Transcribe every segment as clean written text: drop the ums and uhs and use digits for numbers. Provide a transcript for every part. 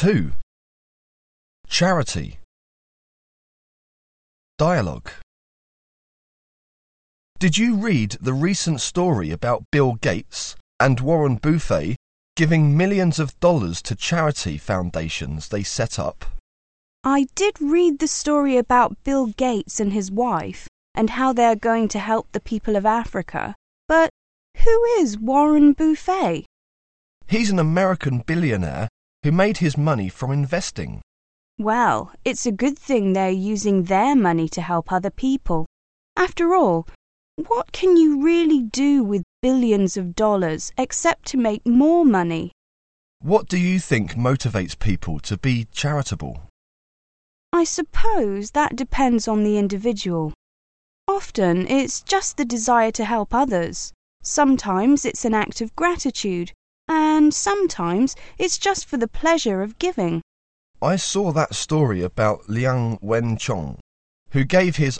2. Charity. Dialogue. Did you read the recent story about Bill Gates and Warren Buffett giving millions of dollars to charity foundations they set up? I did read the story about Bill Gates and his wife and how they are going to help the people of Africa, but who is Warren Buffett? He's an American billionaire who made his money from investing. Well, it's a good thing they're using their money to help other people. After all, what can you really do with billions of dollars except to make more money? What do you think motivates people to be charitable? I suppose that depends on the individual. Often it's just the desire to help others. Sometimes it's an act of gratitude, and sometimes it's just for the pleasure of giving. I saw that story about Liang Wenchong, who gave his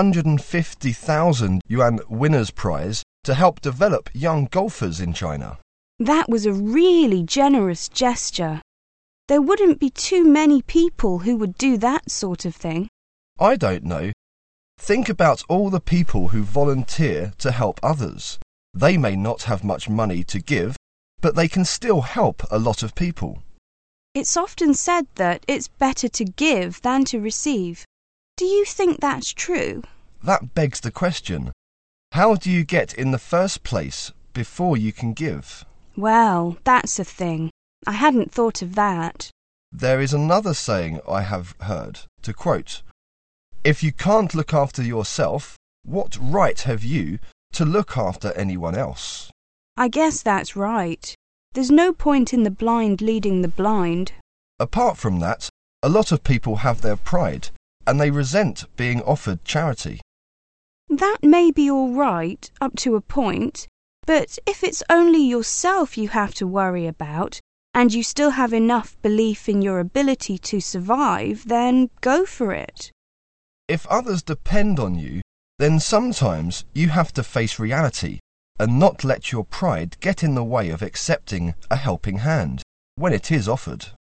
150,000 yuan winner's prize to help develop young golfers in China. That was a really generous gesture. There wouldn't be too many people who would do that sort of thing. I don't know. Think about all the people who volunteer to help others. They may not have much money to give, but they can still help a lot of people. It's often said that it's better to give than to receive. Do you think that's true? That begs the question. How do you get in the first place before you can give? Well, that's a thing. I hadn't thought of that. There is another saying I have heard, to quote, "If you can't look after yourself, what right have you to look after anyone else?" I guess that's right. There's no point in the blind leading the blind. Apart from that, a lot of people have their pride, and they resent being offered charity. That may be all right, up to a point, but if it's only yourself you have to worry about, and you still have enough belief in your ability to survive, then go for it. If others depend on you, then sometimes you have to face reality and not let your pride get in the way of accepting a helping hand when it is offered.